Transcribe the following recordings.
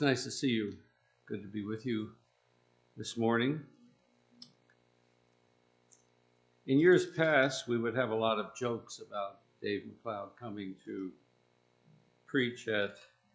it's nice to see you. Good to be with you this morning. In years past, we would have a lot of jokes about Dave McLeod coming to preach at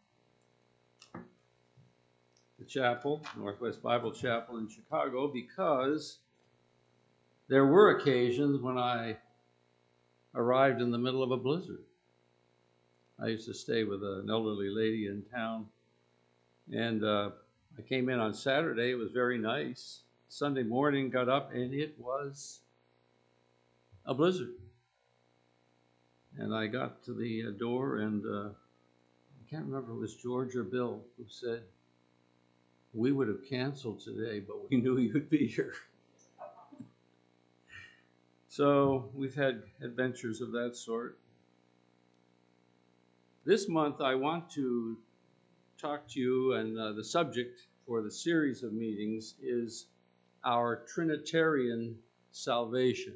the chapel, Northwest Bible Chapel in Chicago, because there were occasions when I arrived in the middle of a blizzard. I used to stay with an elderly lady in town, and I came in on Saturday. It was very nice. Sunday morning, got up, and it was a blizzard. And I got to the door, and I can't remember if it was George or Bill who said, "We would have canceled today, but we knew you'd be here." So we've had adventures of that sort. This month, I want to talk to you, and the subject for the series of meetings is our Trinitarian salvation.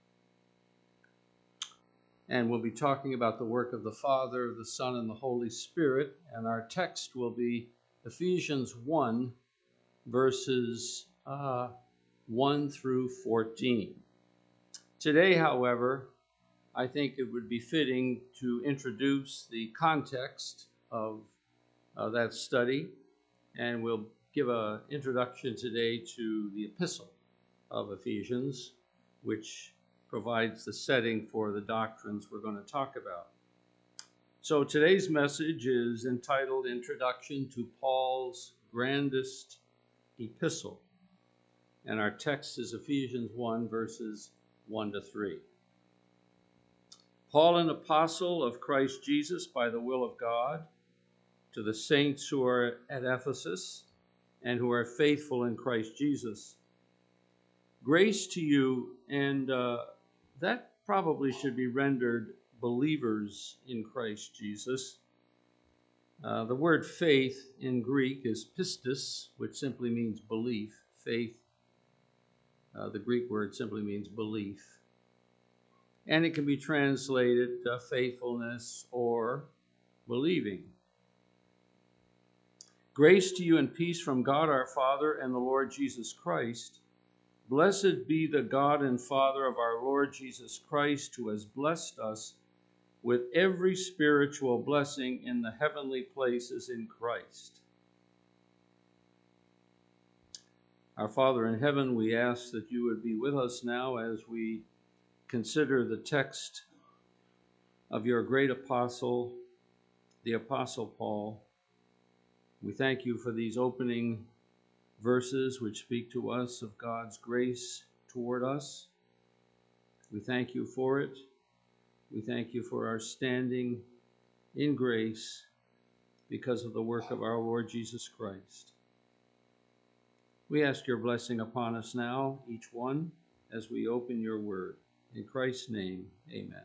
And we'll be talking about the work of the Father, the Son, and the Holy Spirit. And our text will be Ephesians 1, verses 1 through 14. Today, however, I think it would be fitting to introduce the context of that study, and we'll give an introduction today to the epistle of Ephesians, which provides the setting for the doctrines we're going to talk about. So today's message is entitled Introduction to Paul's Grandest Epistle, and our text is Ephesians 1, verses 1 to 3. Paul, an apostle of Christ Jesus by the will of God, to the saints who are at Ephesus and who are faithful in Christ Jesus. Grace to you, and that probably should be rendered believers in Christ Jesus. The word faith in Greek is pistis, which simply means belief. Faith, the Greek word simply means belief. And it can be translated faithfulness or believing. Grace to you and peace from God our Father and the Lord Jesus Christ. Blessed be the God and Father of our Lord Jesus Christ, who has blessed us with every spiritual blessing in the heavenly places in Christ. Our Father in heaven, we ask that you would be with us now as we consider the text of your great apostle, the Apostle Paul. We thank you for these opening verses which speak to us of God's grace toward us. We thank you for it. We thank you for our standing in grace because of the work of our Lord Jesus Christ. We ask your blessing upon us now, each one, as we open your word. In Christ's name, amen.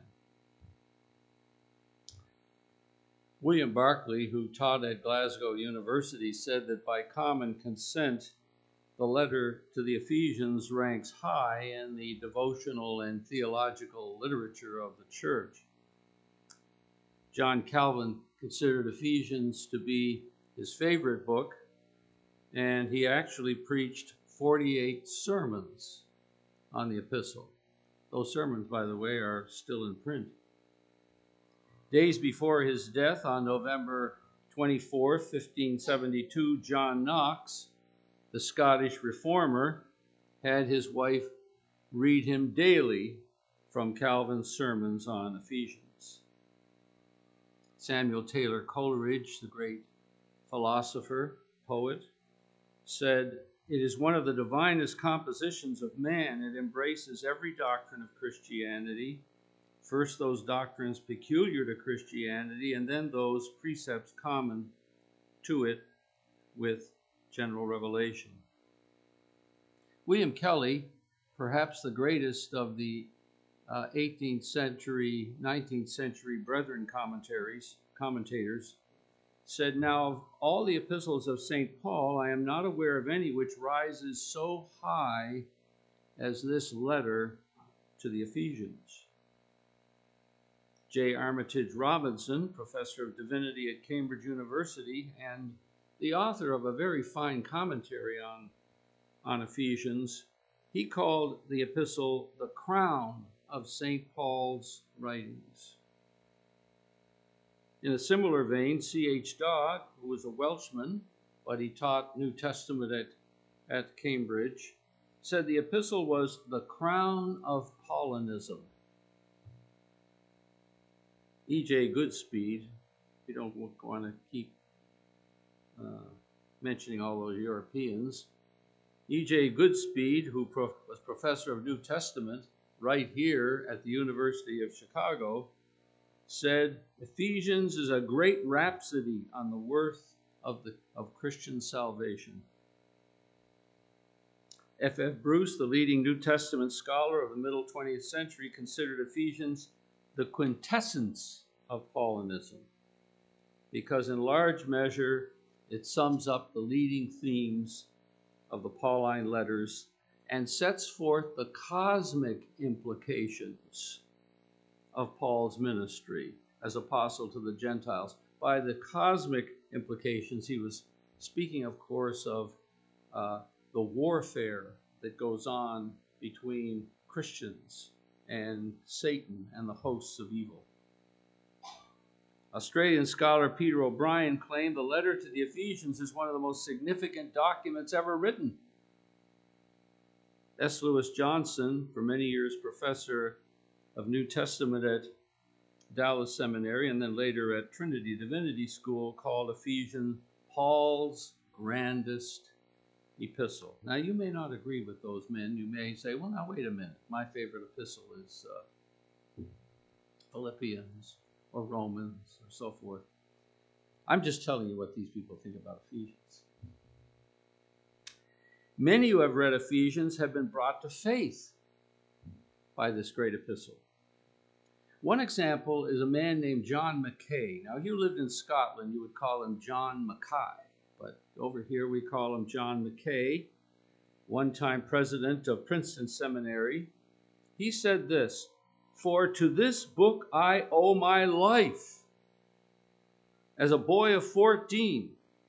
William Barclay, who taught at Glasgow University, said that by common consent, the letter to the Ephesians ranks high in the devotional and theological literature of the church. John Calvin considered Ephesians to be his favorite book, and he actually preached 48 sermons on the epistle. Those sermons, by the way, are still in print. Days before his death, on November 24, 1572, John Knox, the Scottish reformer, had his wife read him daily from Calvin's sermons on Ephesians. Samuel Taylor Coleridge, the great philosopher, poet, said, "It is one of the divinest compositions of man. It embraces every doctrine of Christianity, first those doctrines peculiar to Christianity, and then those precepts common to it with general revelation." William Kelly, perhaps the greatest of the 18th century, 19th century Brethren commentators, said, "Now of all the epistles of St. Paul, I am not aware of any which rises so high as this letter to the Ephesians." J. Armitage Robinson, professor of divinity at Cambridge University and the author of a very fine commentary on Ephesians, he called the epistle the crown of St. Paul's writings. In a similar vein, C.H. Dodd, who was a Welshman, but he taught New Testament at Cambridge, said the epistle was the crown of Paulinism. E.J. Goodspeed, you don't want to keep mentioning all those Europeans, E.J. Goodspeed, who was professor of New Testament right here at the University of Chicago, said Ephesians is a great rhapsody on the worth of Christian salvation. F.F. Bruce, the leading New Testament scholar of the middle 20th century, considered Ephesians the quintessence of Paulinism, because in large measure it sums up the leading themes of the Pauline letters and sets forth the cosmic implications of Paul's ministry as apostle to the Gentiles. By the cosmic implications, he was speaking, of course, of the warfare that goes on between Christians and Satan and the hosts of evil. Australian scholar Peter O'Brien claimed the letter to the Ephesians is one of the most significant documents ever written. S. Lewis Johnson, for many years professor of New Testament at Dallas Seminary and then later at Trinity Divinity School, called Ephesians Paul's grandest epistle. Now, you may not agree with those men. You may say, well, now, wait a minute. My favorite epistle is Philippians or Romans or so forth. I'm just telling you what these people think about Ephesians. Many who have read Ephesians have been brought to faith by this great epistle. One example is a man named John Mackay. Now, if you lived in Scotland, you would call him John Mackay, but over here we call him John Mackay, one-time president of Princeton Seminary. He said this, "For to this book I owe my life." As a boy of 14,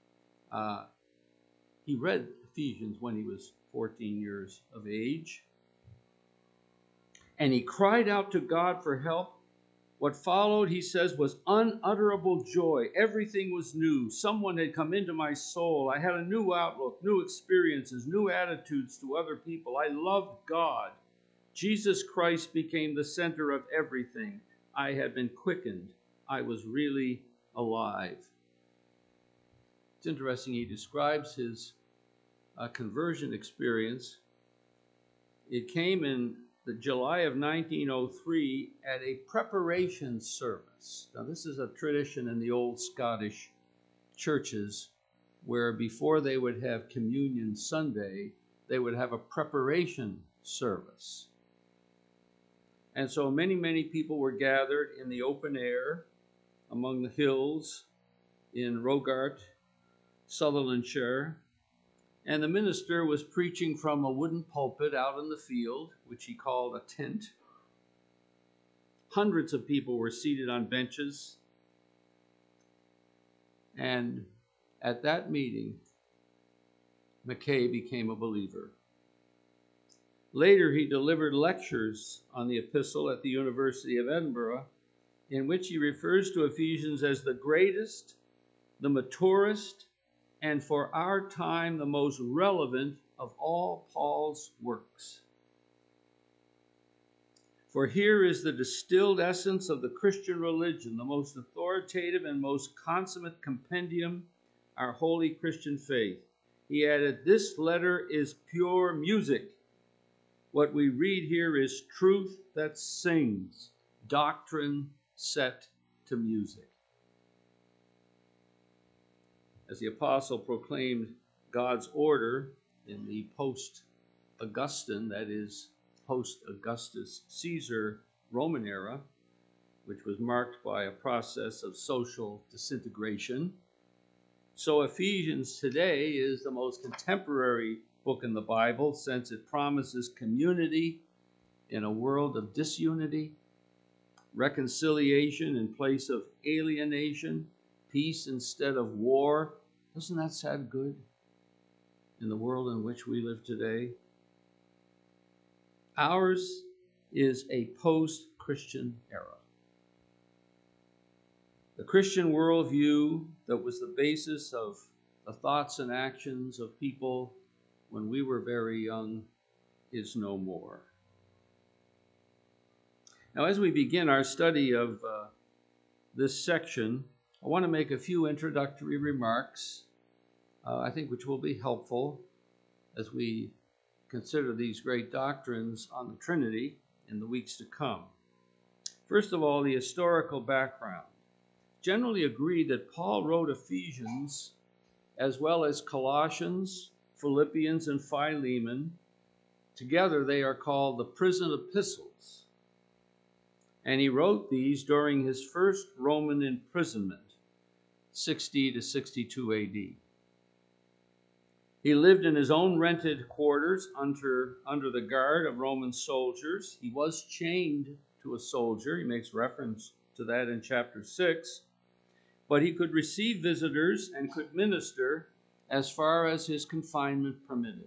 he read Ephesians when he was 14 years of age, and he cried out to God for help. What followed, he says, was unutterable joy. Everything was new. Someone had come into my soul. I had a new outlook, new experiences, new attitudes to other people. I loved God. Jesus Christ became the center of everything. I had been quickened. I was really alive. It's interesting, he describes his conversion experience. It came in the July of 1903 at a preparation service. Now, this is a tradition in the old Scottish churches where before they would have Communion Sunday, they would have a preparation service. And so many people were gathered in the open air among the hills in Rogart, Sutherlandshire, and the minister was preaching from a wooden pulpit out in the field, which he called a tent. Hundreds of people were seated on benches. And at that meeting, Mackay became a believer. Later, he delivered lectures on the epistle at the University of Edinburgh, in which he refers to Ephesians as the greatest, the maturest, and for our time, the most relevant of all Paul's works. For here is the distilled essence of the Christian religion, the most authoritative and most consummate compendium, our holy Christian faith. He added, this letter is pure music. What we read here is truth that sings, doctrine set to music. As the apostle proclaimed God's order in the post-Augustan, that is, post-Augustus Caesar Roman era, which was marked by a process of social disintegration, so Ephesians today is the most contemporary book in the Bible, since it promises community in a world of disunity, reconciliation in place of alienation, peace instead of war, Doesn't that sound good in the world in which we live today? Ours is a post-Christian era. The Christian worldview that was the basis of the thoughts and actions of people when we were very young is no more. Now, as we begin our study of this section, I want to make a few introductory remarks, I think which will be helpful as we consider these great doctrines on the Trinity in the weeks to come. First of all, the historical background. Generally agreed that Paul wrote Ephesians as well as Colossians, Philippians, and Philemon. Together they are called the prison epistles. And he wrote these during his first Roman imprisonment, 60 to 62 AD. He lived in his own rented quarters under the guard of Roman soldiers. He was chained to a soldier. He makes reference to that in chapter 6. But he could receive visitors and could minister as far as his confinement permitted.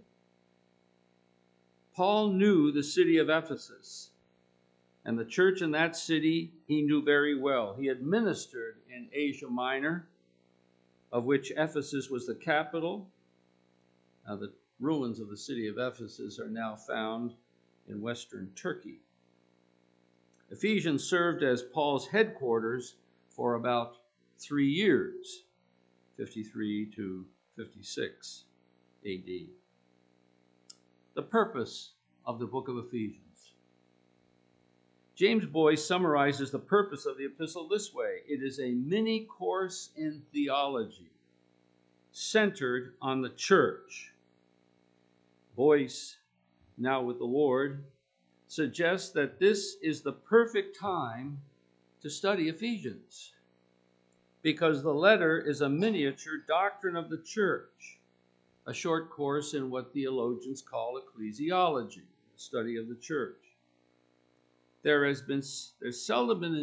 Paul knew the city of Ephesus, and the church in that city he knew very well. He had ministered in Asia Minor, of which Ephesus was the capital. Now, the ruins of the city of Ephesus are now found in western Turkey. Ephesians served as Paul's headquarters for about 3 years, 53 to 56 AD. The purpose of the book of Ephesians. James Boyce summarizes the purpose of the epistle this way: it is a mini course in theology centered on the church. Boyce, now with the Lord, suggests that this is the perfect time to study Ephesians, because the letter is a miniature doctrine of the church, a short course in what theologians call ecclesiology, the study of the church. There's seldom been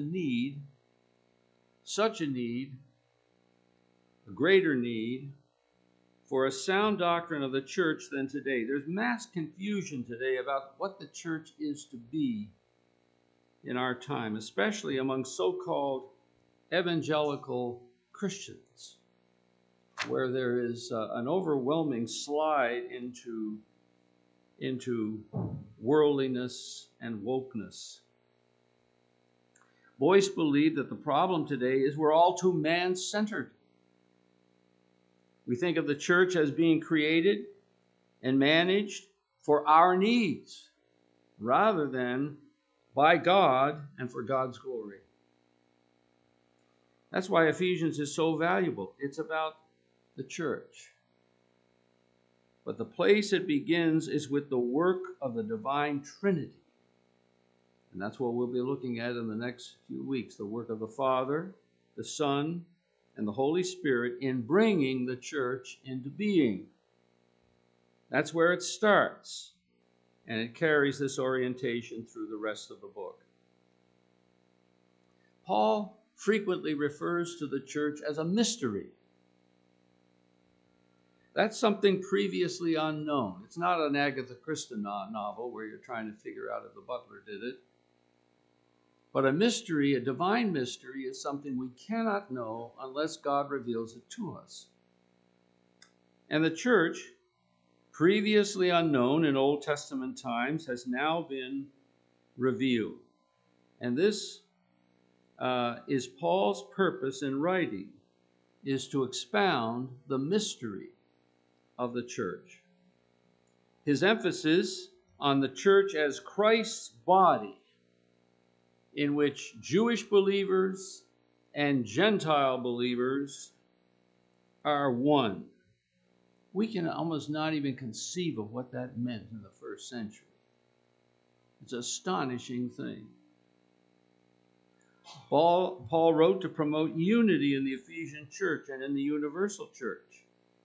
a greater need for a sound doctrine of the church than today. There's mass confusion today about what the church is to be in our time, especially among so-called evangelical Christians, where there is an overwhelming slide into worldliness and wokeness. Boyce believed that the problem today is we're all too man-centered. We think of the church as being created and managed for our needs, rather than by God and for God's glory. That's why Ephesians is so valuable. It's about the church. But the place it begins is with the work of the divine Trinity. And that's what we'll be looking at in the next few weeks, the work of the Father, the Son, and the Holy Spirit in bringing the church into being. That's where it starts, and it carries this orientation through the rest of the book. Paul frequently refers to the church as a mystery. That's something previously unknown. It's not an Agatha Christie novel where you're trying to figure out if the butler did it. But a mystery, a divine mystery, is something we cannot know unless God reveals it to us. And the church, previously unknown in Old Testament times, has now been revealed. And this is Paul's purpose in writing, is to expound the mystery of the church. His emphasis on the church as Christ's body, in which Jewish believers and Gentile believers are one. We can almost not even conceive of what that meant in the first century. It's an astonishing thing. Paul wrote to promote unity in the Ephesian church and in the universal church.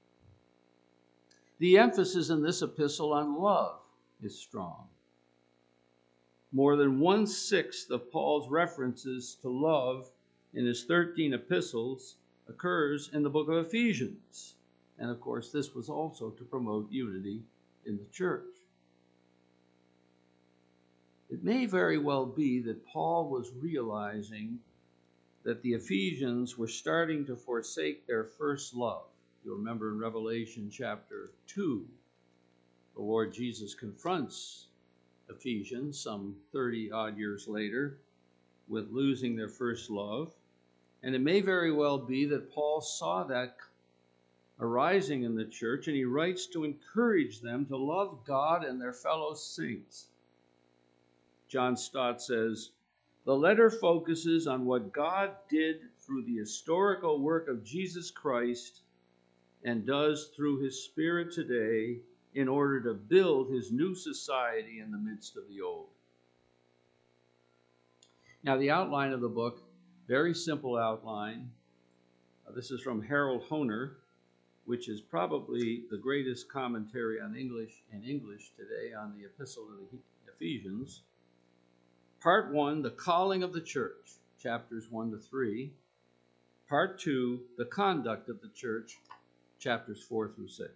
The emphasis in this epistle on love is strong. More than 1/6 of Paul's references to love in his 13 epistles occurs in the book of Ephesians. And of course, this was also to promote unity in the church. It may very well be that Paul was realizing that the Ephesians were starting to forsake their first love. You'll remember in Revelation chapter 2, the Lord Jesus confronts Ephesians some 30 odd years later with losing their first love. And it may very well be that Paul saw that arising in the church, and he writes to encourage them to love God and their fellow saints. John Stott says, the letter focuses on what God did through the historical work of Jesus Christ and does through his Spirit today in order to build his new society in the midst of the old. Now, the outline of the book, very simple outline. This is from Harold Hoehner, which is probably the greatest commentary on English today on the Epistle to the Ephesians. Part 1, the calling of the church, chapters 1 to 3. Part 2, the conduct of the church, chapters 4 through 6.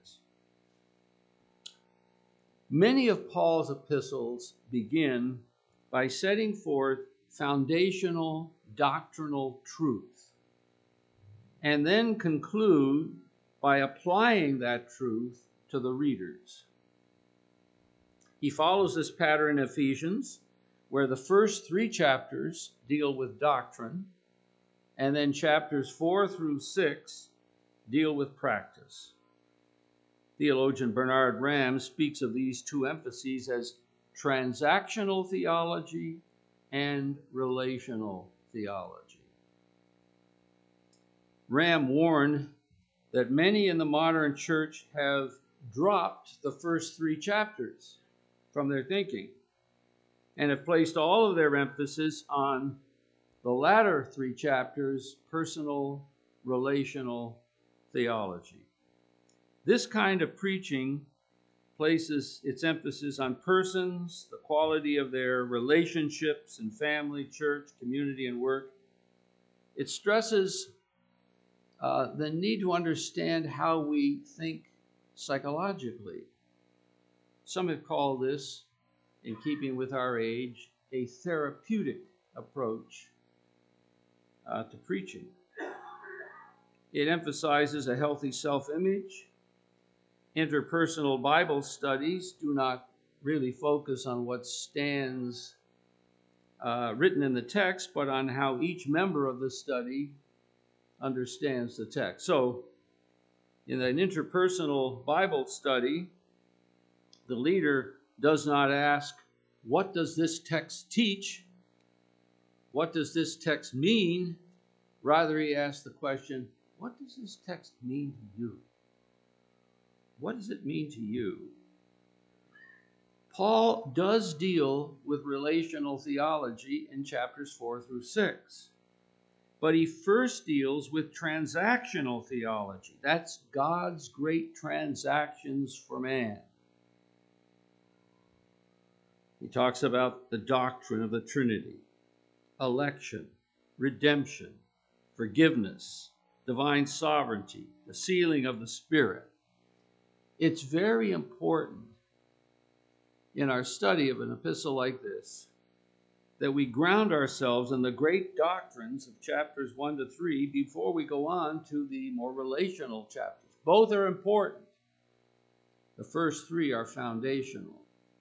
Many of Paul's epistles begin by setting forth foundational doctrinal truth, and then conclude by applying that truth to the readers. He follows this pattern in Ephesians, where the first 3 chapters deal with doctrine, and then chapters 4 through 6 deal with practice. Theologian Bernard Ramm speaks of these 2 emphases as transactional theology and relational theology. Ramm warned that many in the modern church have dropped the first 3 chapters from their thinking and have placed all of their emphasis on the latter 3 chapters, personal, relational theology. This kind of preaching places its emphasis on persons, the quality of their relationships in family, church, community, and work. It stresses the need to understand how we think psychologically. Some have called this, in keeping with our age, a therapeutic approach to preaching. It emphasizes a healthy self-image. Interpersonal Bible studies do not really focus on what stands written in the text, but on how each member of the study understands the text. So, in an interpersonal Bible study, the leader does not ask, what does this text teach? What does this text mean? Rather, he asks the question, what does this text mean to you? What does it mean to you? Paul does deal with relational theology in chapters 4 through 6. But he first deals with transactional theology. That's God's great transactions for man. He talks about the doctrine of the Trinity, election, redemption, forgiveness, divine sovereignty, the sealing of the Spirit. It's very important in our study of an epistle like this that we ground ourselves in the great doctrines of chapters 1 to 3 before we go on to the more relational chapters. Both are important. The first 3 are foundational.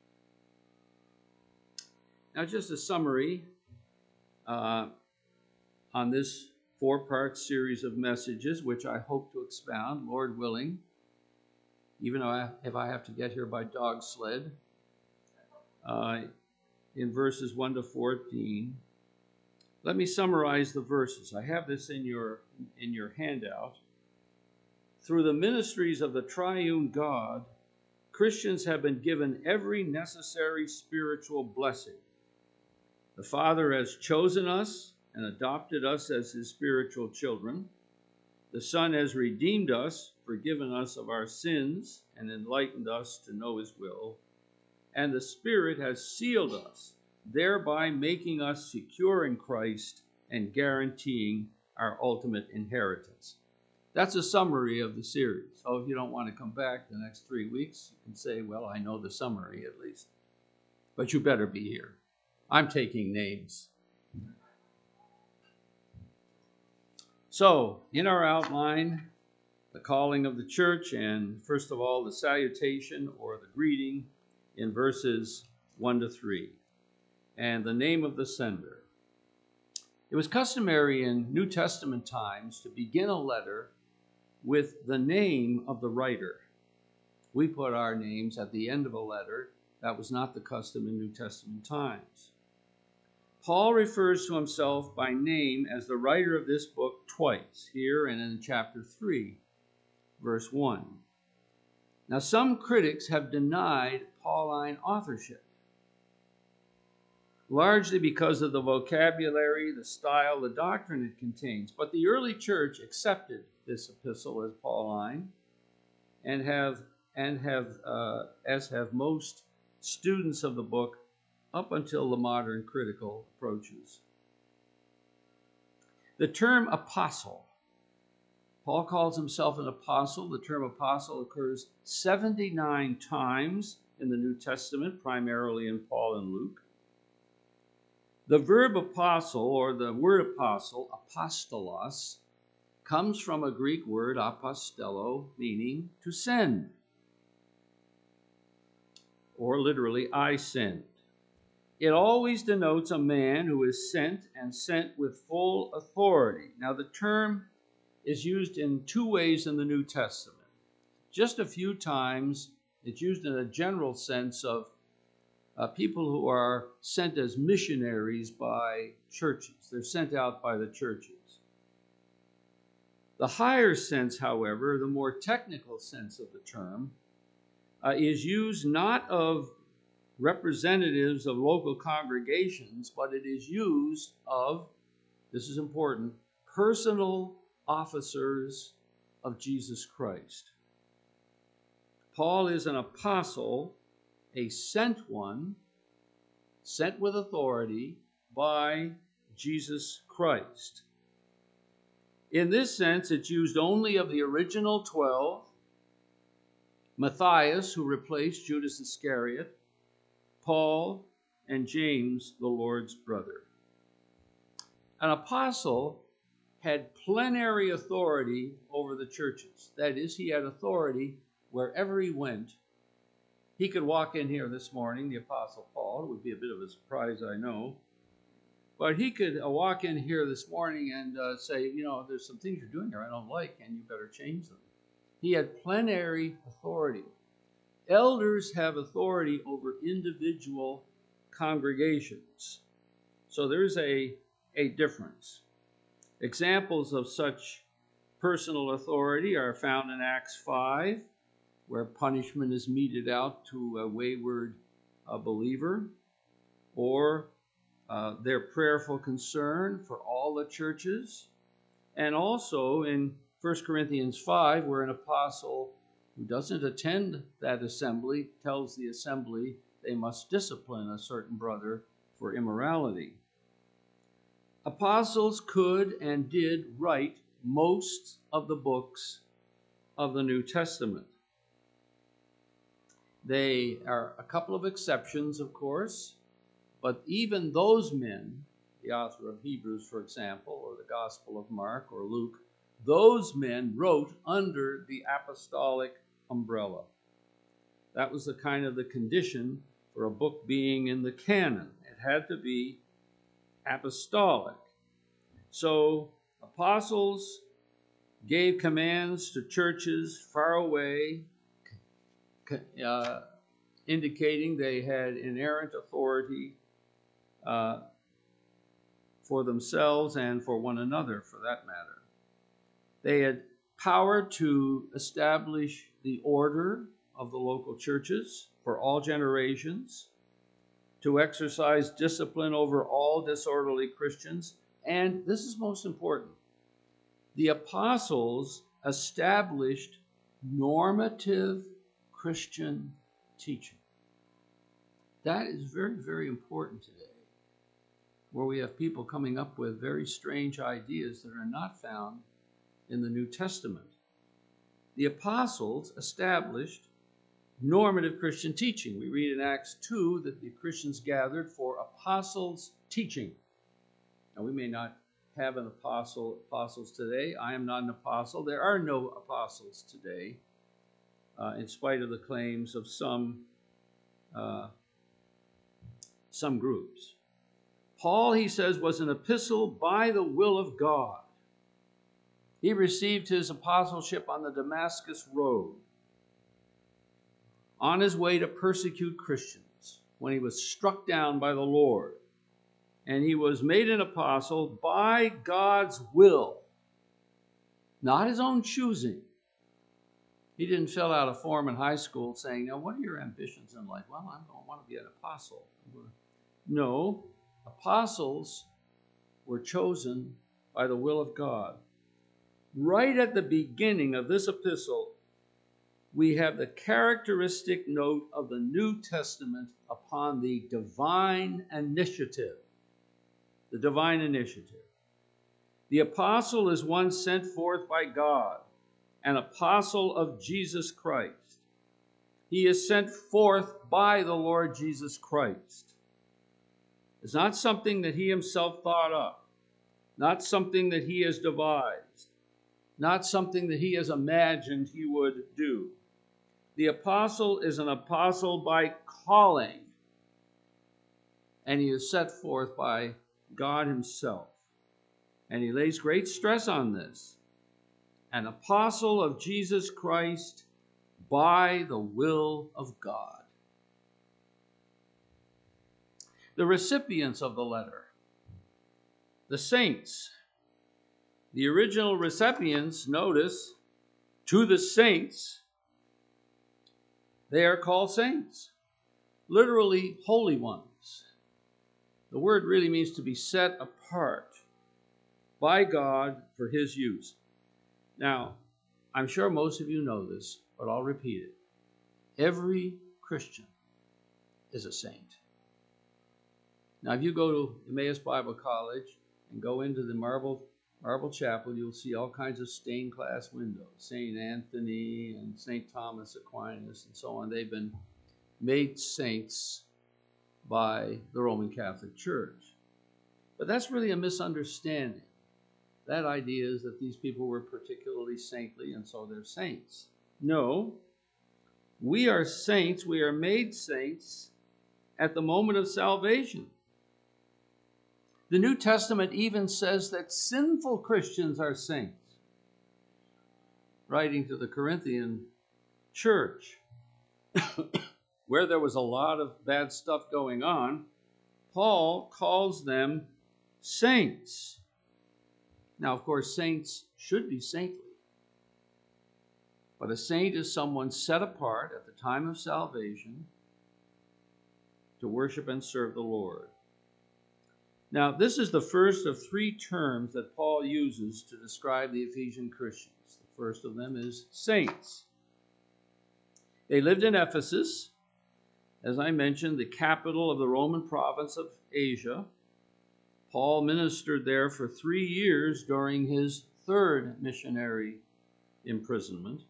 Now, just a summary on this 4-part series of messages, which I hope to expound, Lord willing, even if I have to get here by dog sled, in verses 1 to 14. Let me summarize the verses. I have this in your handout. Through the ministries of the triune God, Christians have been given every necessary spiritual blessing. The Father has chosen us and adopted us as his spiritual children. The Son has redeemed us, forgiven us of our sins, and enlightened us to know his will. And the Spirit has sealed us, thereby making us secure in Christ and guaranteeing our ultimate inheritance. That's a summary of the series. So if you don't want to come back the next 3 weeks, you can say, well, I know the summary at least. But you better be here. I'm taking names. So, in our outline, the calling of the church, and first of all, the salutation or the greeting in verses 1 to 3, and the name of the sender. It was customary in New Testament times to begin a letter with the name of the writer. We put our names at the end of a letter. That was not the custom in New Testament times. Paul refers to himself by name as the writer of this book twice, here and in chapter 3, verse 1. Now, some critics have denied Pauline authorship, largely because of the vocabulary, the style, the doctrine it contains. But the early church accepted this epistle as Pauline, as have most students of the book up until the modern critical approaches. The term apostle, Paul calls himself an apostle. The term apostle occurs 79 times in the New Testament, primarily in Paul and Luke. The verb apostle, or the word apostle, apostolos, comes from a Greek word, apostello, meaning to send, or literally, I send. It always denotes a man who is sent and sent with full authority. Now, the term is used in two ways in the New Testament. Just a few times, it's used in a general sense of people who are sent as missionaries by churches. They're sent out by the churches. The higher sense, however, the more technical sense of the term, is used not of representatives of local congregations, but it is used of, this is important, personal officers of Jesus Christ. Paul is an apostle, a sent one, sent with authority by Jesus Christ. In this sense, it's used only of the original 12, Matthias, who replaced Judas Iscariot, Paul, and James, the Lord's brother. An apostle had plenary authority over the churches. That is, he had authority wherever he went. He could walk in here this morning, the Apostle Paul. It would be a bit of a surprise, I know. But he could walk in here this morning and say, there's some things you're doing here I don't like, and you better change them. He had plenary authority. Elders have authority over individual congregations. So there's a difference. Examples of such personal authority are found in Acts 5, where punishment is meted out to a wayward believer, or their prayerful concern for all the churches, and also in 1 Corinthians 5, where an apostle who doesn't attend that assembly tells the assembly they must discipline a certain brother for immorality. Apostles could and did write most of the books of the New Testament. They are a couple of exceptions, of course, but even those men, the author of Hebrews, for example, or the Gospel of Mark or Luke, those men wrote under the apostolic umbrella. That was the kind of the condition for a book being in the canon. It had to be apostolic. So apostles gave commands to churches far away, indicating they had inerrant authority for themselves and for one another, for that matter. They had power to establish the order of the local churches for all generations, to exercise discipline over all disorderly Christians, and this is most important, the apostles established normative Christian teaching. That is very, very important today, where we have people coming up with very strange ideas that are not found in the New Testament. The apostles established normative Christian teaching. We read in Acts 2 that the Christians gathered for apostles' teaching. Now, we may not have apostles today. I am not an apostle. There are no apostles today, in spite of the claims of some groups. Paul, he says, was an epistle by the will of God. He received his apostleship on the Damascus Road, on his way to persecute Christians, when he was struck down by the Lord. And he was made an apostle by God's will, not his own choosing. He didn't fill out a form in high school saying, now, what are your ambitions in life? Well, I don't want to be an apostle. No, apostles were chosen by the will of God. Right at the beginning of this epistle, we have the characteristic note of the New Testament upon the divine initiative. The divine initiative. The apostle is one sent forth by God, an apostle of Jesus Christ. He is sent forth by the Lord Jesus Christ. It's not something that he himself thought up, not something that he has devised, not something that he has imagined he would do. The apostle is an apostle by calling, and he is set forth by God himself. And he lays great stress on this. An apostle of Jesus Christ by the will of God. The recipients of the letter, the saints. The original recipients, notice, to the saints, they are called saints, literally holy ones. The word really means to be set apart by God for his use. Now, I'm sure most of you know this, but I'll repeat it. Every Christian is a saint. Now, if you go to Emmaus Bible College and go into the marble chapel, you'll see all kinds of stained glass windows. St. Anthony and St. Thomas Aquinas and so on. They've been made saints by the Roman Catholic Church. But that's really a misunderstanding. That idea is that these people were particularly saintly and so they're saints. No, we are saints. We are made saints at the moment of salvation. The New Testament even says that sinful Christians are saints. Writing to the Corinthian church, where there was a lot of bad stuff going on, Paul calls them saints. Now, of course, saints should be saintly. But a saint is someone set apart at the time of salvation to worship and serve the Lord. Now, this is the first of three terms that Paul uses to describe the Ephesian Christians. The first of them is saints. They lived in Ephesus, as I mentioned, the capital of the Roman province of Asia. Paul ministered there for 3 years during his third missionary imprisonment.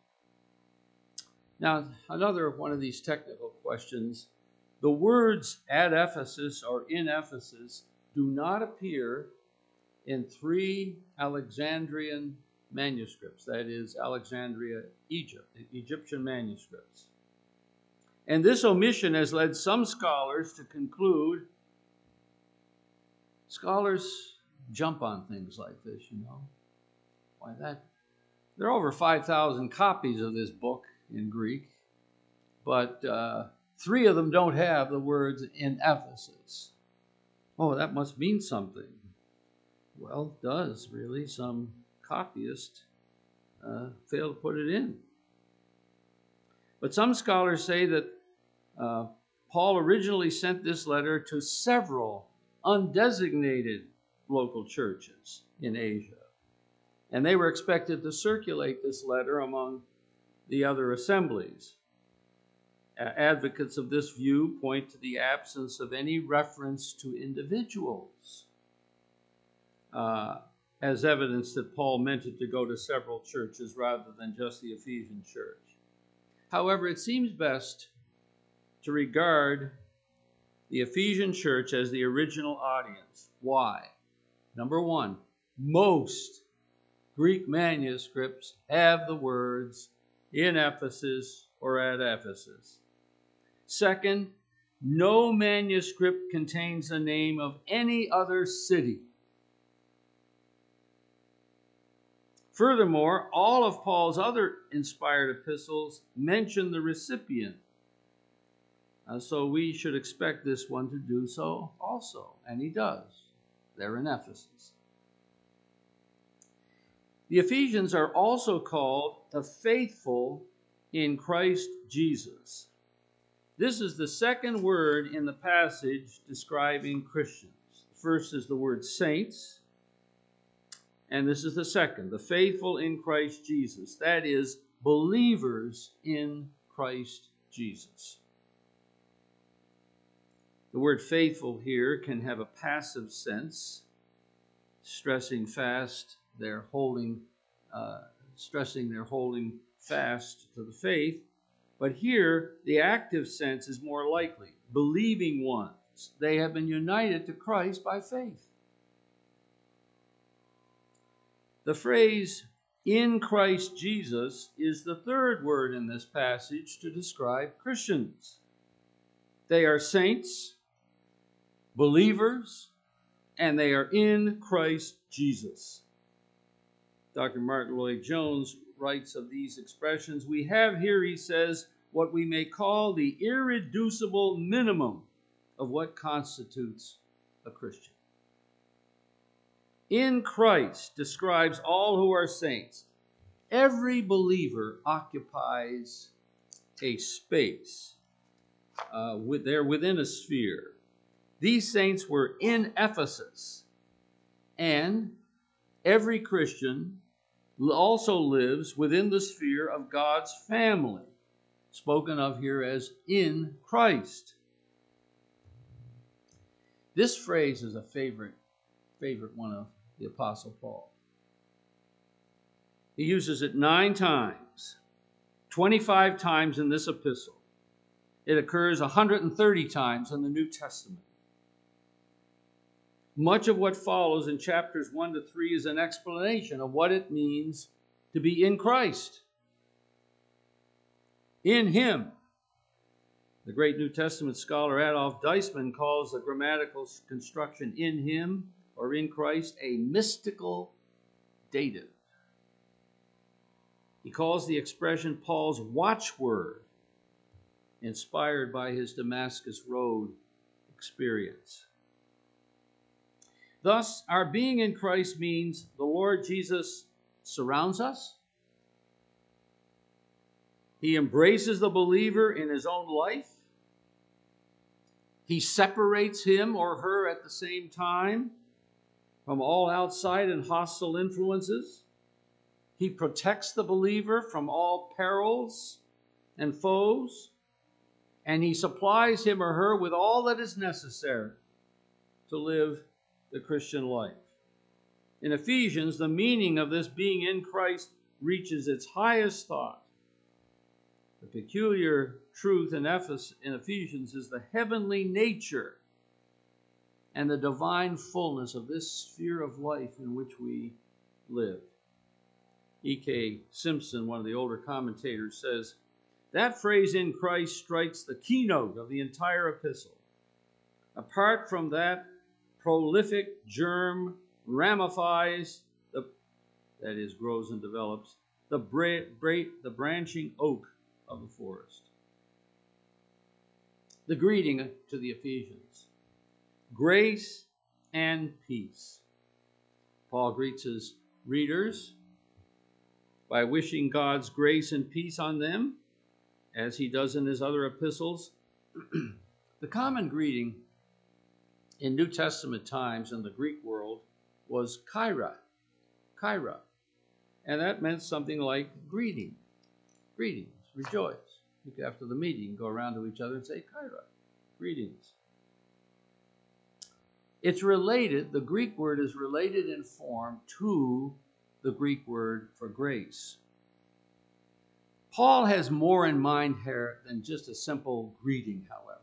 Now, another one of these technical questions. The words at Ephesus or in Ephesus do not appear in 3 Alexandrian manuscripts, that is, Alexandria, Egypt, the Egyptian manuscripts. And this omission has led some scholars to conclude, scholars jump on things like this, you know. Why that? There are over 5,000 copies of this book in Greek, but 3 of them don't have the words in Ephesus. Oh, that must mean something. Well, it does, really. Some copyist failed to put it in. But some scholars say that Paul originally sent this letter to several undesignated local churches in Asia. And they were expected to circulate this letter among the other assemblies. Advocates of this view point to the absence of any reference to individuals. as evidence that Paul meant it to go to several churches rather than just the Ephesian church. However, it seems best to regard the Ephesian church as the original audience. Why? Number one, most Greek manuscripts have the words in Ephesus or at Ephesus. Second, no manuscript contains the name of any other city. Furthermore, all of Paul's other inspired epistles mention the recipient. So we should expect this one to do so also. And he does. They're in Ephesus. The Ephesians are also called the faithful in Christ Jesus. This is the second word in the passage describing Christians. The first is the word saints, and this is the second, the faithful in Christ Jesus. That is, believers in Christ Jesus. The word faithful here can have a passive sense, stressing their holding fast to the faith. But here, the active sense is more likely. Believing ones. They have been united to Christ by faith. The phrase, in Christ Jesus, is the third word in this passage to describe Christians. They are saints, believers, and they are in Christ Jesus. Dr. Martin Lloyd-Jones writes of these expressions, we have here, he says, what we may call the irreducible minimum of what constitutes a Christian. In Christ describes all who are saints. Every believer occupies a space. They're within a sphere. These saints were in Ephesus, and every Christian also lives within the sphere of God's family, spoken of here as in Christ. This phrase is a favorite one of the Apostle Paul. He uses it 9 times, 25 times in this epistle. It occurs 130 times in the New Testament. Much of what follows in chapters 1 to 3 is an explanation of what it means to be in Christ. In Him. The great New Testament scholar Adolf Deisman calls the grammatical construction in Him or in Christ a mystical dative. He calls the expression Paul's watchword, inspired by his Damascus Road experience. Thus, our being in Christ means the Lord Jesus surrounds us. He embraces the believer in his own life. He separates him or her at the same time from all outside and hostile influences. He protects the believer from all perils and foes. And he supplies him or her with all that is necessary to live the Christian life. In Ephesians, the meaning of this being in Christ reaches its highest thought. The peculiar truth in Ephesians is the heavenly nature and the divine fullness of this sphere of life in which we live. E.K. Simpson, one of the older commentators, says, that phrase in Christ strikes the keynote of the entire epistle. Apart from that prolific germ ramifies, that is, grows and develops, the branching oak of the forest. The greeting to the Ephesians. Grace and peace. Paul greets his readers by wishing God's grace and peace on them, as he does in his other epistles. The common greeting in New Testament times in the Greek world was chaira. Chaira. And that meant something like greetings, rejoice. After the meeting, go around to each other and say chaira, greetings. It's related, the Greek word is related in form to the Greek word for grace. Paul has more in mind here than just a simple greeting, however.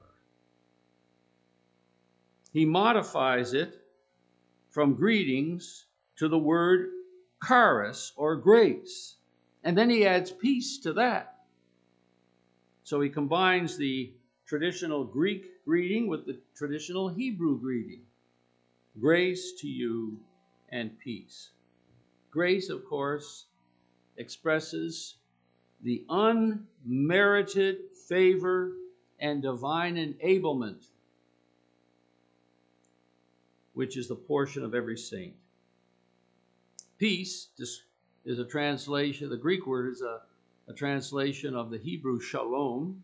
He modifies it from greetings to the word charis, or grace. And then he adds peace to that. So he combines the traditional Greek greeting with the traditional Hebrew greeting. Grace to you and peace. Grace, of course, expresses the unmerited favor and divine enablement, which is the portion of every saint. Peace is a translation, the Greek word is a translation of the Hebrew shalom.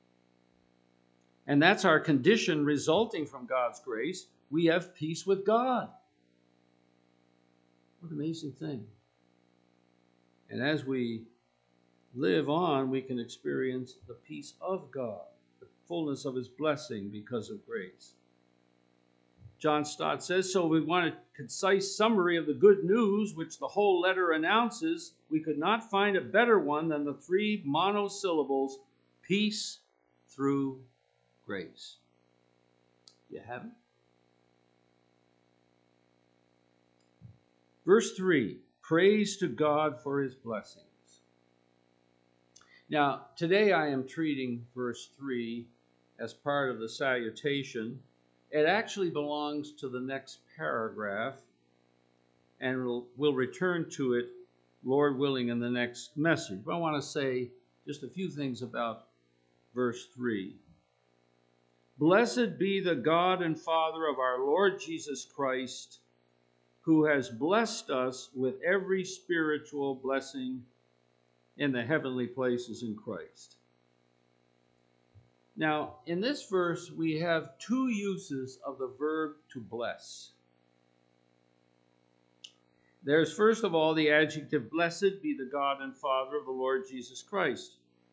And that's our condition resulting from God's grace. We have peace with God. What an amazing thing. And as we live on, we can experience the peace of God, the fullness of his blessing because of grace. John Stott says, so we want a concise summary of the good news which the whole letter announces. We could not find a better one than the 3 monosyllables, peace through grace. You have it? Verse 3, praise to God for his blessings. Now, today I am treating verse 3 as part of the salutation. It actually belongs to the next paragraph, and we'll return to it, Lord willing, in the next message. But I want to say just a few things about verse 3. Blessed be the God and Father of our Lord Jesus Christ, who has blessed us with every spiritual blessing in the heavenly places in Christ. Now, in this verse, we have 2 uses of the verb to bless. There's first of all the adjective, blessed be the God and Father of the Lord Jesus Christ.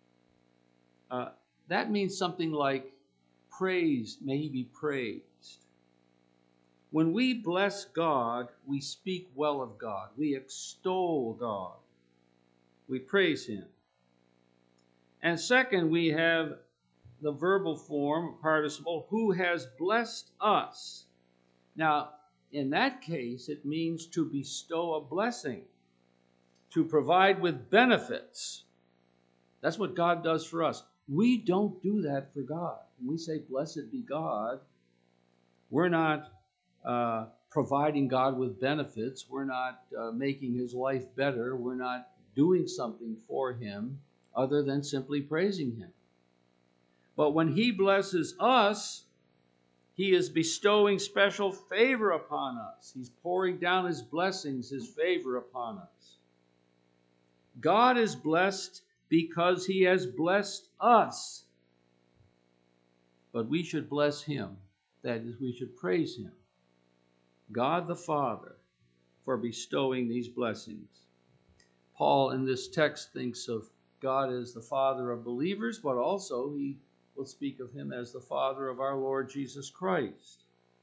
That means something like praised, may he be praised. When we bless God, we speak well of God. We extol God. We praise him. And second, we have the verbal form, participle, who has blessed us. Now, in that case, it means to bestow a blessing, to provide with benefits. That's what God does for us. We don't do that for God. When we say, blessed be God, we're not providing God with benefits. We're not making his life better. We're not doing something for him other than simply praising him. But when he blesses us, he is bestowing special favor upon us. He's pouring down his blessings, his favor upon us. God is blessed because he has blessed us. But we should bless him. That is, we should praise him. God the Father for bestowing these blessings. Paul in this text thinks of God as the Father of believers, but also he will speak of him as the Father of our Lord Jesus Christ.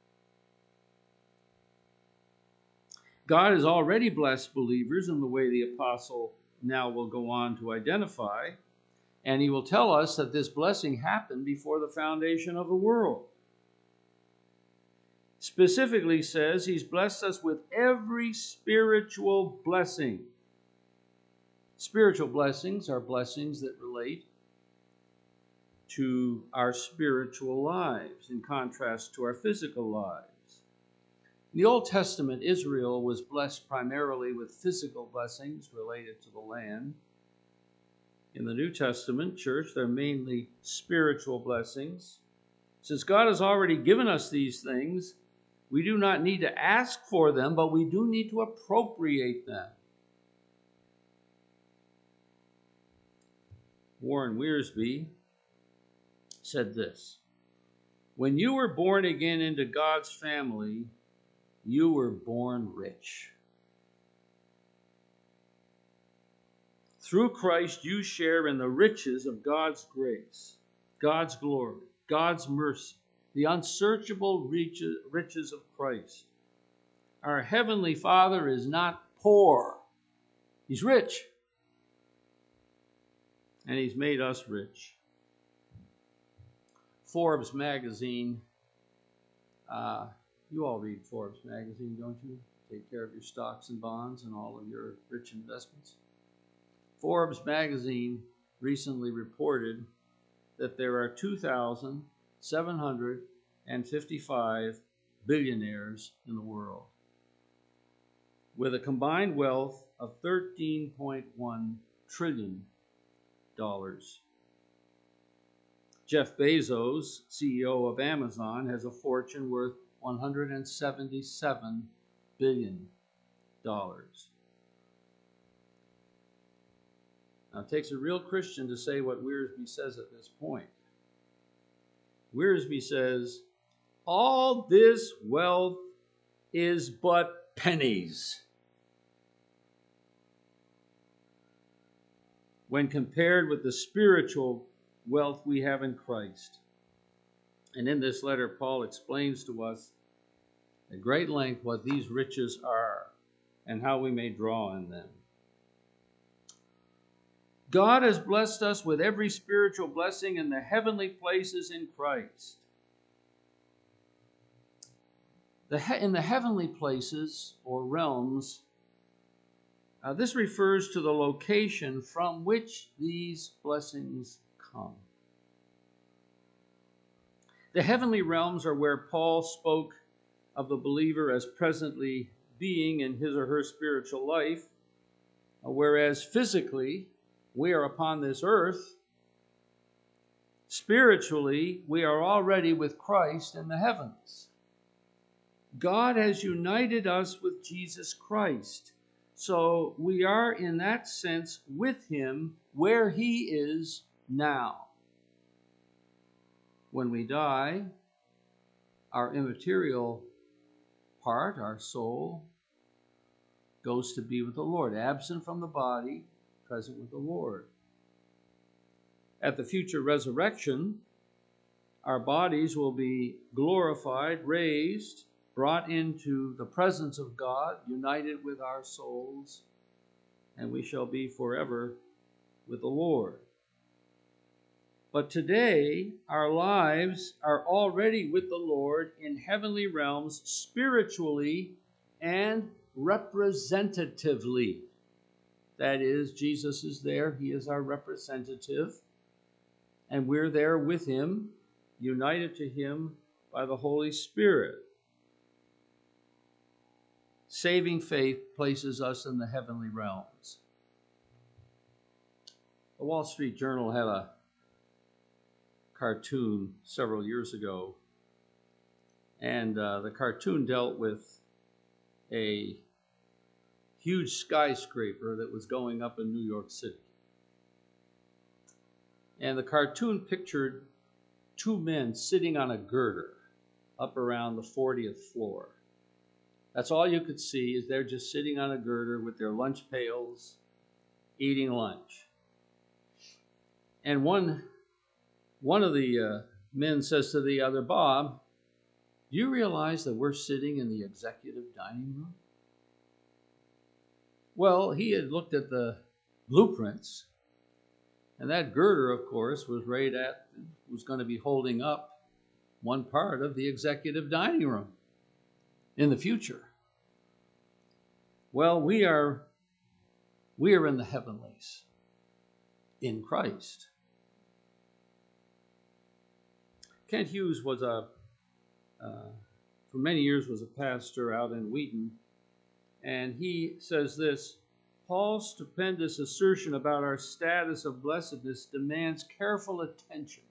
God has already blessed believers in the way the apostle now will go on to identify, and he will tell us that this blessing happened before the foundation of the world. Specifically says he's blessed us with every spiritual blessing. Spiritual blessings are blessings that relate to our spiritual lives in contrast to our physical lives. In the Old Testament, Israel was blessed primarily with physical blessings related to the land. In the New Testament church, they're mainly spiritual blessings. Since God has already given us these things, we do not need to ask for them, but we do need to appropriate them. Warren Wiersbe said this: when you were born again into God's family, you were born rich. Through Christ, you share in the riches of God's grace, God's glory, God's mercy, the unsearchable riches of Christ. Our Heavenly Father is not poor. He's rich. And He's made us rich. Forbes magazine, you all read Forbes magazine, don't you? Take care of your stocks and bonds and all of your rich investments. Forbes magazine recently reported that there are 2,755 billionaires in the world, with a combined wealth of $13.1 trillion. Jeff Bezos, CEO of Amazon, has a fortune worth $177 billion. Now, it takes a real Christian to say what Wiersbe says at this point. Wiersbe says, all this wealth is but pennies when compared with the spiritual wealth we have in Christ. And in this letter, Paul explains to us at great length what these riches are and how we may draw on them. God has blessed us with every spiritual blessing in the heavenly places in Christ. In the heavenly places or realms, this refers to the location from which these blessings come. The heavenly realms are where Paul spoke of the believer as presently being in his or her spiritual life, whereas physically we are upon this earth. Spiritually, we are already with Christ in the heavens. God has united us with Jesus Christ. So we are in that sense with Him where He is now. When we die, our immaterial part, our soul, goes to be with the Lord, absent from the body, present with the Lord. At the future resurrection, our bodies will be glorified, raised, brought into the presence of God, united with our souls, and we shall be forever with the Lord. But today, our lives are already with the Lord in heavenly realms, spiritually and representatively. That is, Jesus is there, He is our representative, and we're there with Him, united to Him by the Holy Spirit. Saving faith places us in the heavenly realms. The Wall Street Journal had a cartoon several years ago, and the cartoon dealt with a huge skyscraper that was going up in New York City. And the cartoon pictured two men sitting on a girder up around the 40th floor. That's all you could see, is they're just sitting on a girder with their lunch pails, eating lunch. And one of the men says to the other, "Bob, do you realize that we're sitting in the executive dining room?" Well, he had looked at the blueprints, and that girder, of course, was going to be holding up one part of the executive dining room in the future. Well, we are in the heavenlies in Christ. Kent Hughes was for many years was a pastor out in Wheaton, and he says this: Paul's stupendous assertion about our status of blessedness demands careful attention.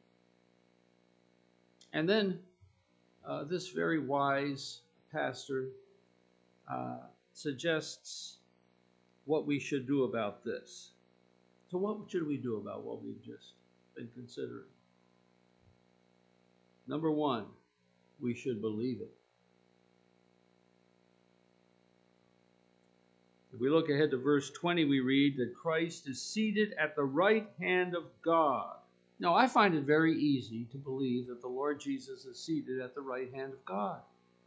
And then this very wise pastor suggests what we should do about this. So what should we do about what we've just been considering? Number one, we should believe it. If we look ahead to verse 20, we read that Christ is seated at the right hand of God. Now, I find it very easy to believe that the Lord Jesus is seated at the right hand of God.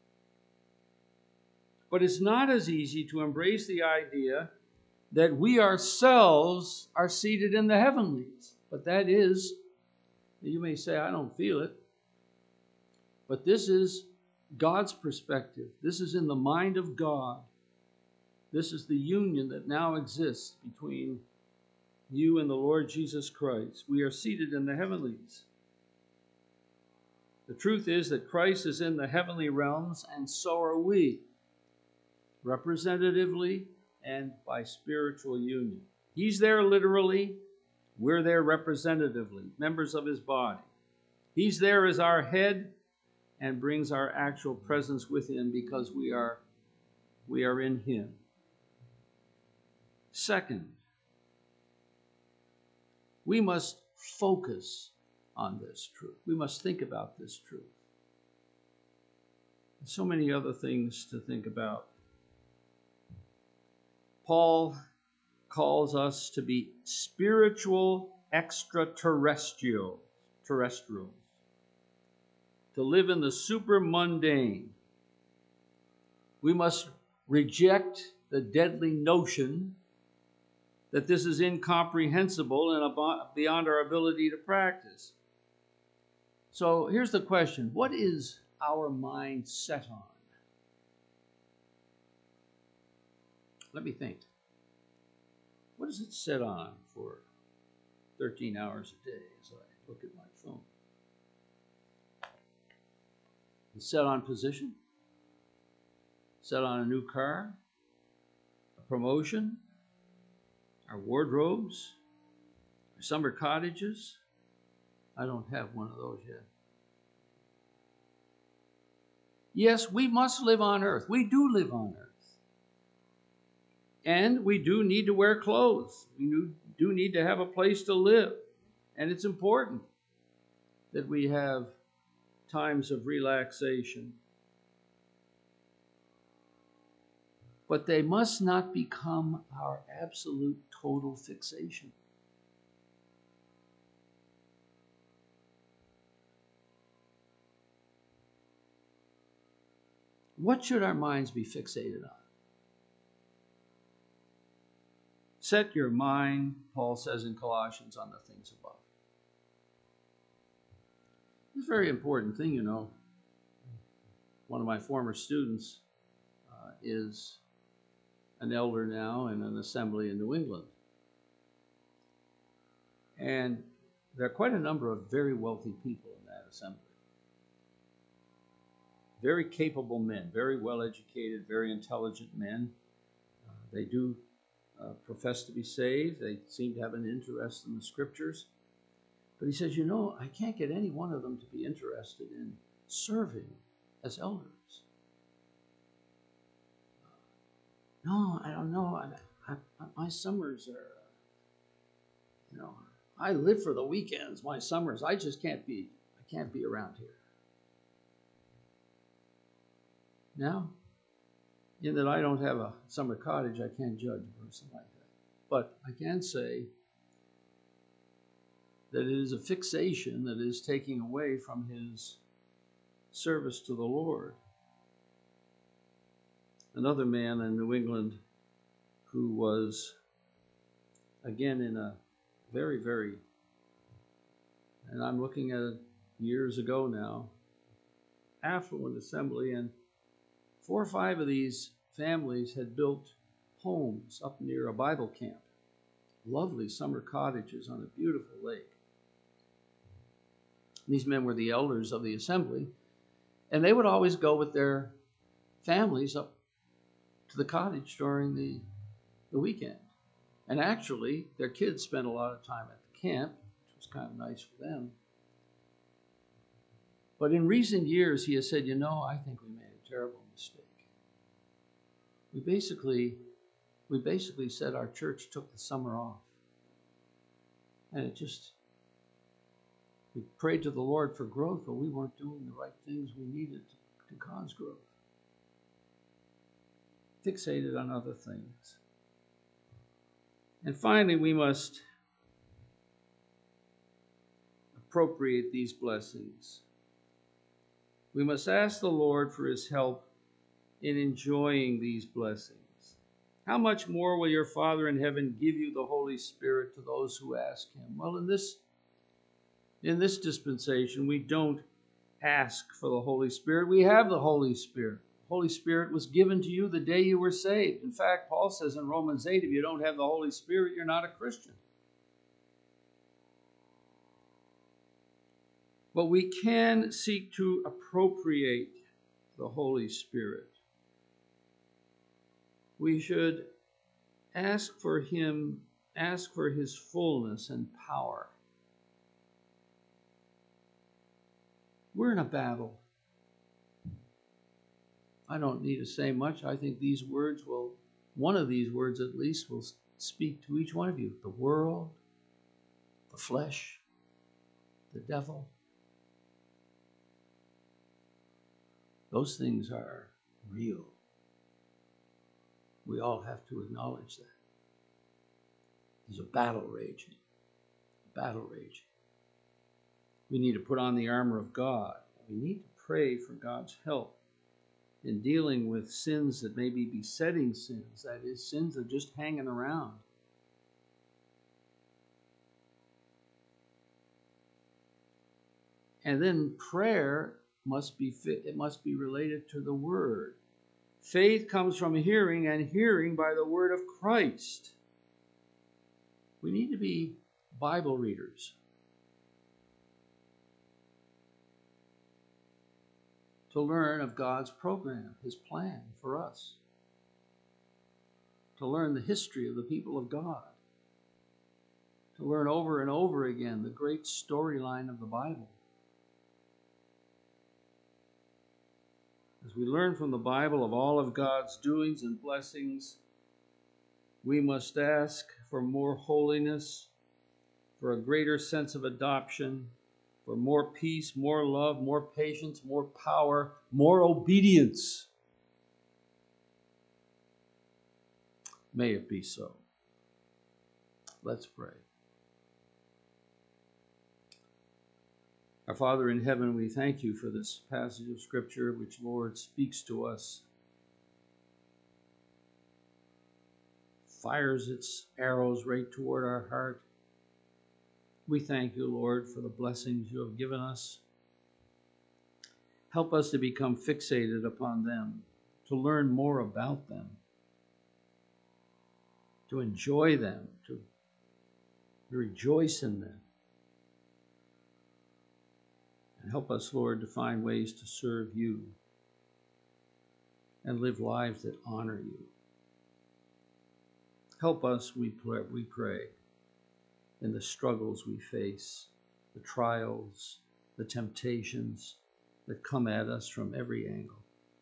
But it's not as easy to embrace the idea that we ourselves are seated in the heavenlies. But that is, you may say, I don't feel it. But this is God's perspective. This is in the mind of God. This is the union that now exists between you and the Lord Jesus Christ. We are seated in the heavenlies. The truth is that Christ is in the heavenly realms, and so are we, representatively and by spiritual union. He's there literally, we're there representatively, members of his body. He's there as our head and brings our actual presence with him because we are in him. Second, we must focus on this truth. We must think about this truth. And so many other things to think about. Paul calls us to be spiritual extraterrestrials, to live in the supermundane. We must reject the deadly notion that this is incomprehensible and beyond our ability to practice. So here's the question: what is our mind set on? Let me think. What is it set on for 13 hours a day as I look at my phone? It's set on position, set on a new car, a promotion, our wardrobes, our summer cottages. I don't have one of those yet. Yes, we must live on earth. We do live on earth. And we do need to wear clothes. We do need to have a place to live. And it's important that we have times of relaxation. But they must not become our absolute total fixation. What should our minds be fixated on? Set your mind, Paul says in Colossians, on the things above. It's a very important thing, you know. One of my former students is an elder now in an assembly in New England. And there are quite a number of very wealthy people in that assembly. Very capable men, very well educated, very intelligent men. They do profess to be saved. They seem to have an interest in the scriptures. But he says, you know, I can't get any one of them to be interested in serving as elders. No, I don't know. My summers are, you know, I live for the weekends. My summers, I can't be around here. Now, in that I don't have a summer cottage, I can't judge a person like that. But I can say that it is a fixation that is taking away from his service to the Lord. Another man in New England who was, again, in a very, very, and I'm looking at it years ago now, affluent assembly, and 4 or 5 of these families had built homes up near a Bible camp. Lovely summer cottages on a beautiful lake. These men were the elders of the assembly, and they would always go with their families up to the cottage during the weekend. And actually, their kids spent a lot of time at the camp, which was kind of nice for them. But in recent years, he has said, you know, I think we made a terrible mistake. We basically said our church took the summer off. And we prayed to the Lord for growth, but we weren't doing the right things we needed to cause growth. Fixated on other things. And finally, we must appropriate these blessings. We must ask the Lord for his help in enjoying these blessings. How much more will your Father in heaven give you the Holy Spirit to those who ask him? Well, in this dispensation, we don't ask for the Holy Spirit. We have the Holy Spirit. The Holy Spirit was given to you the day you were saved. In fact, Paul says in Romans 8, if you don't have the Holy Spirit, you're not a Christian. But we can seek to appropriate the Holy Spirit. We should ask for him, ask for his fullness and power. We're in a battle. I don't need to say much. I think these words one of these words at least will speak to each one of you. The world, the flesh, the devil. Those things are real. We all have to acknowledge that. There's a battle raging. We need to put on the armor of God. We need to pray for God's help in dealing with sins that may be besetting sins. That is, sins that are just hanging around. And then prayer must be related to the Word. Faith comes from hearing, and hearing by the word of Christ. We need to be Bible readers. To learn of God's program, his plan for us. To learn the history of the people of God. To learn over and over again the great storyline of the Bible. As we learn from the Bible of all of God's doings and blessings, we must ask for more holiness, for a greater sense of adoption, for more peace, more love, more patience, more power, more obedience. May it be so. Let's pray. Our Father in heaven, we thank you for this passage of Scripture which, Lord, speaks to us, fires its arrows right toward our heart. We thank you, Lord, for the blessings you have given us. Help us to become fixated upon them, to learn more about them, to enjoy them, to rejoice in them. And help us, Lord, to find ways to serve you and live lives that honor you. Help us, we pray, in the struggles we face, the trials, the temptations that come at us from every angle.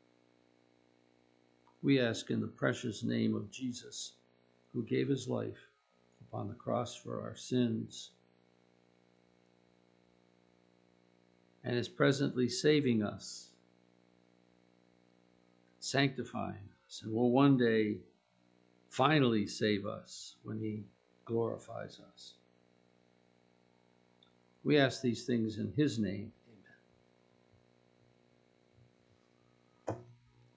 We ask in the precious name of Jesus, who gave his life upon the cross for our sins and is presently saving us, sanctifying us, and will one day finally save us when he glorifies us. We ask these things in his name.